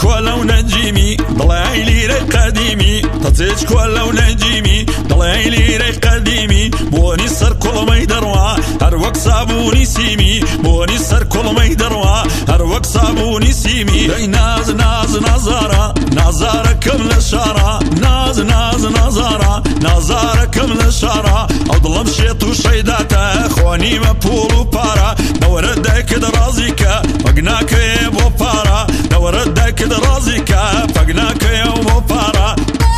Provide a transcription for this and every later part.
كولو نجيمي ضلعي لي قديمي تزيج كولو نجيمي ضلعي لي قديمي بوني سر كل ما يدروا هر وقت صابوني سيمي بوني سر كل ما يدروا هر وقت صابوني سيمي داي ناز ناز نظارة نظارة كمل شارة ناز ناز نظارة نظارة كمل شارة او ظلم شيط وشيداته خواني مبول وبارا نوردك درازيك فقناك يا بو بارا نوردك درازيك فقناك يا بو بارا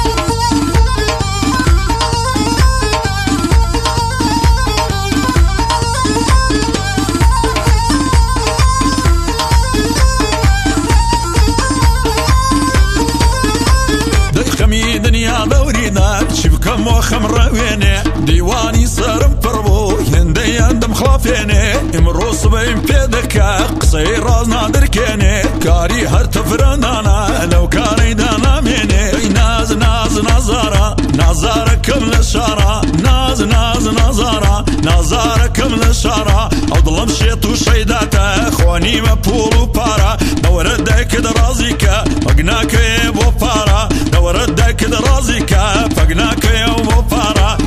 خمي دنيا دورينا شبكة موخم رويني ديواني سرم فربو هندي عندم خلافيني امروس بين بيدك قصير رازنا دركيني كاري هر تفرندانا لو كاري دانا ميني ناز ناز نظارة نظارة كمل شارة ناز ناز نظارة نظارة كمل شارة او ظلم شيط وشيداته خواني مبول وبارا نوردك درازيك وقناك يا بو بارا نوردك درازيك فقناك يا بو بارا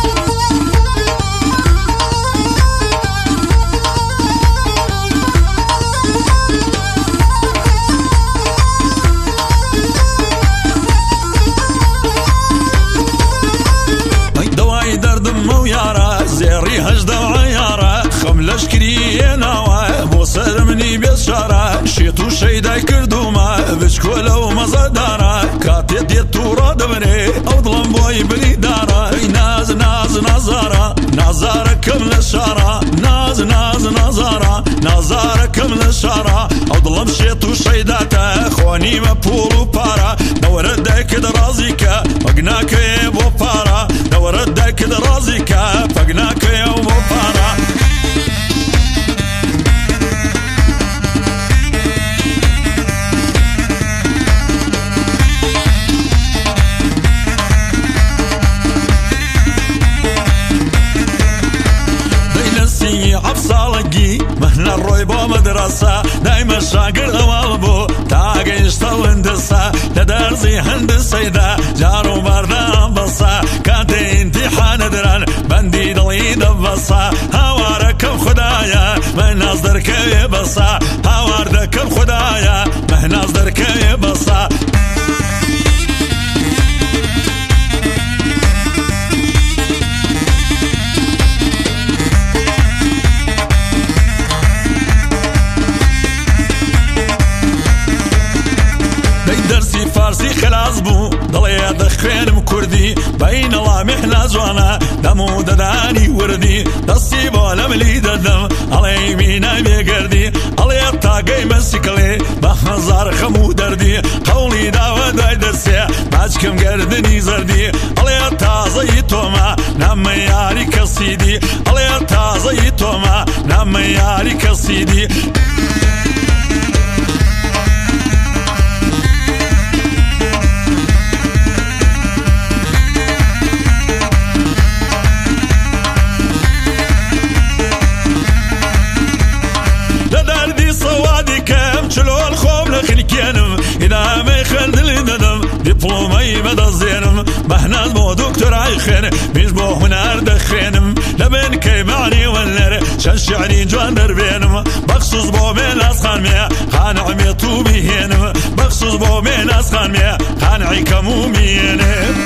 دواي دردم ويارا زيري هجدة وعيارة خملش كرينا وابو سلمني بشارة شيطو شيداي كردوما بشكولا ومزدارة كاتي ديتو رادمني او ظلم بوي بريدارة ناز ناز نظارة نظارة كمل شارة ناز ناز نظارة نظارة كمل شارة او ظلم شيطو شيداته خواني مبول وبارا نوردك درازيك وقناك يا بو بارا نوردك درازيك فقناك يا بو بارا عبصالقي مهنا الرويبو مدرسة دايما شاقر اوالبو تاقي اشتو هندسة لدرزي هندسة دا جارو بردا بصا كاتي امتحان دران بندي دلي دبصا هواردكم خدايا مهنا صدرك يبصا هواردكم خدايا مهنا صدرك يبصا درسي فارسي خلاص بو ضلي دخينم كردي بين الله محنا زوانا دمو دداني وردي دستي بولا ملي ددم على يمينا بيقردي على الطاقي مسكلي بخزار خمو دردي قولي داوا داي درسي باجكم قردني زردي على التازي توما نام ياري كسيدي على التازي توما نام ياري كسيدي شلو الخوم لخلكينم إذا ما يخلد الندم دبلومي مدى الزينم بحناز بو دكتور عيخين مش بو هنار دخينم لبن كي معني ولر شنشعني جوان دربينم بخصوص بو من أسخان ميا خان عميتو بيهنم بخصوص بو من أسخان ميا خان عيكمو مينم